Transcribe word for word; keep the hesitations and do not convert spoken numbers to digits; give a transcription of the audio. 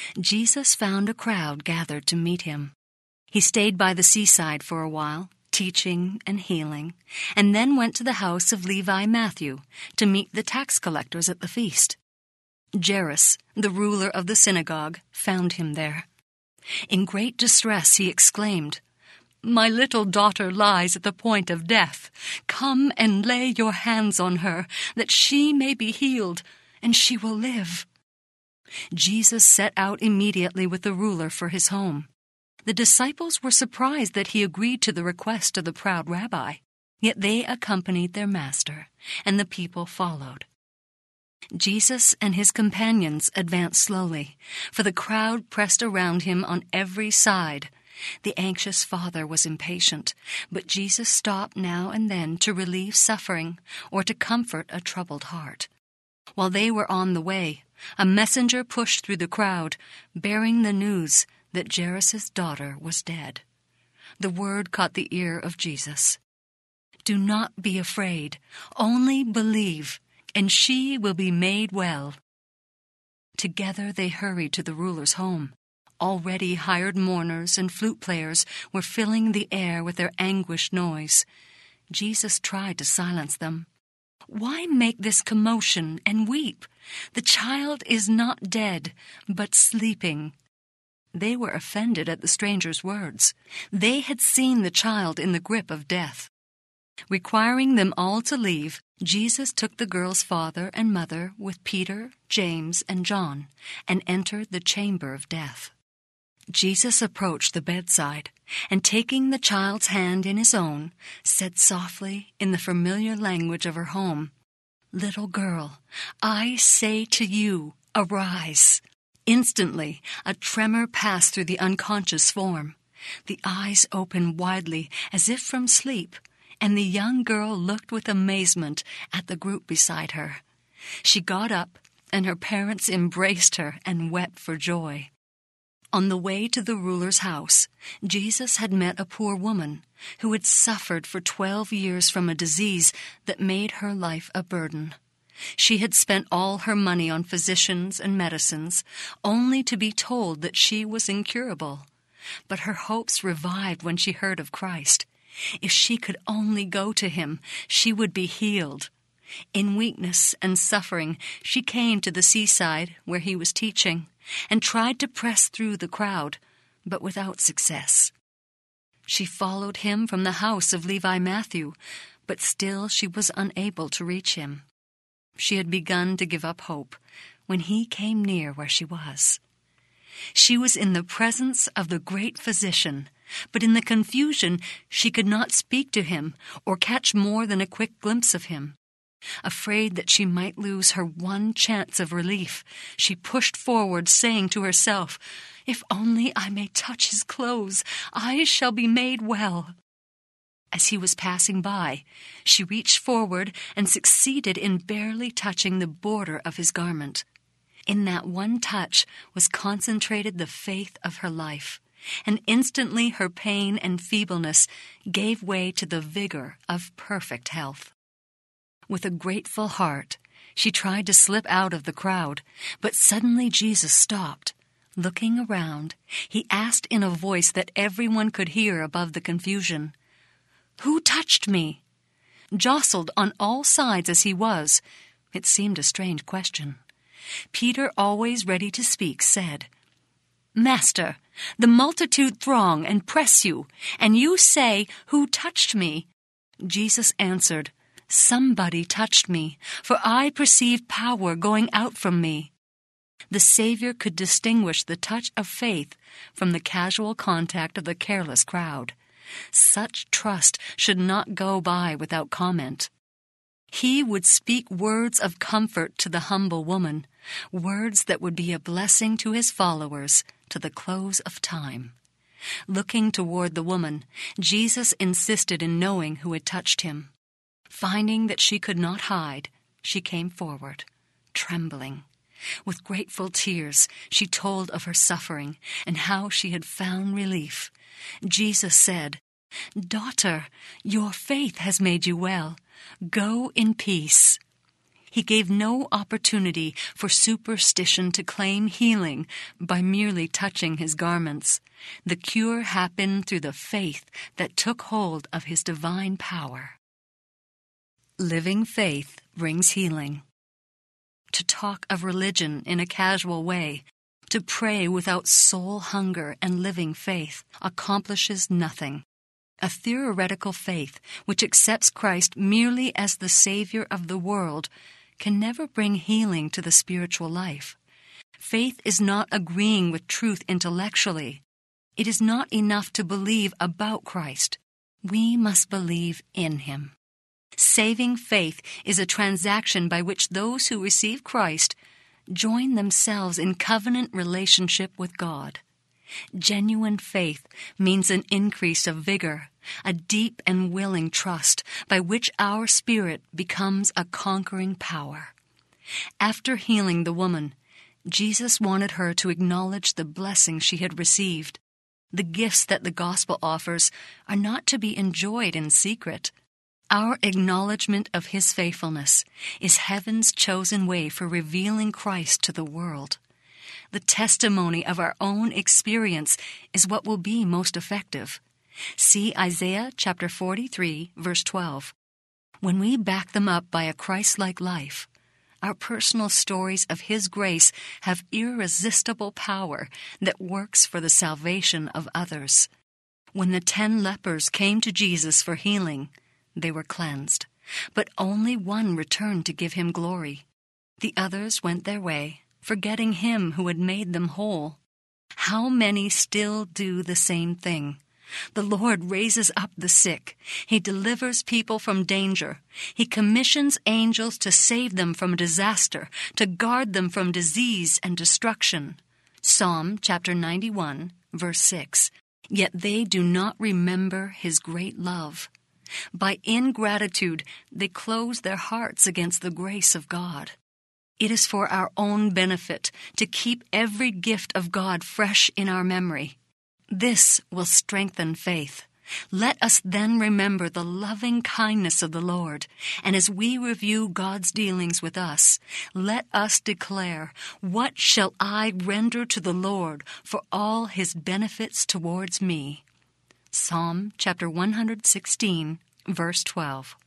Jesus found a crowd gathered to meet him. He stayed by the seaside for a while, teaching and healing, and then went to the house of Levi Matthew to meet the tax collectors at the feast. Jairus, the ruler of the synagogue, found him there. In great distress he exclaimed, "My little daughter lies at the point of death. Come and lay your hands on her, that she may be healed, and she will live." Jesus set out immediately with the ruler for his home. The disciples were surprised that he agreed to the request of the proud rabbi, yet they accompanied their master, and the people followed. Jesus and his companions advanced slowly, for the crowd pressed around him on every side. The anxious father was impatient, but Jesus stopped now and then to relieve suffering or to comfort a troubled heart. While they were on the way, a messenger pushed through the crowd, bearing the news that Jairus' daughter was dead. The word caught the ear of Jesus. "Do not be afraid, only believe, and she will be made well." Together they hurried to the ruler's home. Already hired mourners and flute players were filling the air with their anguished noise. Jesus tried to silence them. "Why make this commotion and weep? The child is not dead, but sleeping." They were offended at the stranger's words. They had seen the child in the grip of death. Requiring them all to leave, Jesus took the girl's father and mother with Peter, James, and John, and entered the chamber of death. Jesus approached the bedside, and taking the child's hand in his own, said softly in the familiar language of her home, "Little girl, I say to you, arise." Instantly, a tremor passed through the unconscious form. The eyes opened widely as if from sleep, and the young girl looked with amazement at the group beside her. She got up, and her parents embraced her and wept for joy. On the way to the ruler's house, Jesus had met a poor woman who had suffered for twelve years from a disease that made her life a burden. She had spent all her money on physicians and medicines, only to be told that she was incurable. But her hopes revived when she heard of Christ. If she could only go to him, she would be healed. In weakness and suffering, she came to the seaside where he was teaching, and tried to press through the crowd, but without success. She followed him from the house of Levi Matthew, but still she was unable to reach him. She had begun to give up hope when he came near where she was. She was in the presence of the great physician, but in the confusion she could not speak to him or catch more than a quick glimpse of him. Afraid that she might lose her one chance of relief, she pushed forward, saying to herself, "If only I may touch his clothes, I shall be made well." As he was passing by, she reached forward and succeeded in barely touching the border of his garment. In that one touch was concentrated the faith of her life, and instantly her pain and feebleness gave way to the vigor of perfect health. With a grateful heart, she tried to slip out of the crowd, but suddenly Jesus stopped. Looking around, he asked in a voice that everyone could hear above the confusion, "Who touched me?" Jostled on all sides as he was, it seemed a strange question. Peter, always ready to speak, said, "Master, the multitude throng and press you, and you say, 'Who touched me?'" Jesus answered, "Somebody touched me, for I perceive power going out from me." The Savior could distinguish the touch of faith from the casual contact of the careless crowd. Such trust should not go by without comment. He would speak words of comfort to the humble woman, words that would be a blessing to his followers to the close of time. Looking toward the woman, Jesus insisted in knowing who had touched him. Finding that she could not hide, she came forward, trembling. With grateful tears, she told of her suffering and how she had found relief. Jesus said, "Daughter, your faith has made you well. Go in peace." He gave no opportunity for superstition to claim healing by merely touching his garments. The cure happened through the faith that took hold of his divine power. Living faith brings healing. To talk of religion in a casual way, to pray without soul hunger and living faith, accomplishes nothing. A theoretical faith which accepts Christ merely as the Savior of the world can never bring healing to the spiritual life. Faith is not agreeing with truth intellectually. It is not enough to believe about Christ. We must believe in Him. Saving faith is a transaction by which those who receive Christ join themselves in covenant relationship with God. Genuine faith means an increase of vigor, a deep and willing trust by which our spirit becomes a conquering power. After healing the woman, Jesus wanted her to acknowledge the blessing she had received. The gifts that the gospel offers are not to be enjoyed in secret. Our acknowledgement of His faithfulness is heaven's chosen way for revealing Christ to the world. The testimony of our own experience is what will be most effective. See Isaiah chapter forty-three, verse twelve. When we back them up by a Christ-like life, our personal stories of His grace have irresistible power that works for the salvation of others. When the ten lepers came to Jesus for healing, they were cleansed, but only one returned to give Him glory. The others went their way, forgetting Him who had made them whole. How many still do the same thing? The Lord raises up the sick. He delivers people from danger. He commissions angels to save them from disaster, to guard them from disease and destruction. Psalm chapter ninety-one, verse six. Yet they do not remember His great love. By ingratitude, they close their hearts against the grace of God. It is for our own benefit to keep every gift of God fresh in our memory. This will strengthen faith. Let us then remember the loving kindness of the Lord, and as we review God's dealings with us, let us declare, "What shall I render to the Lord for all His benefits towards me?" Psalm chapter one hundred sixteen, verse twelve.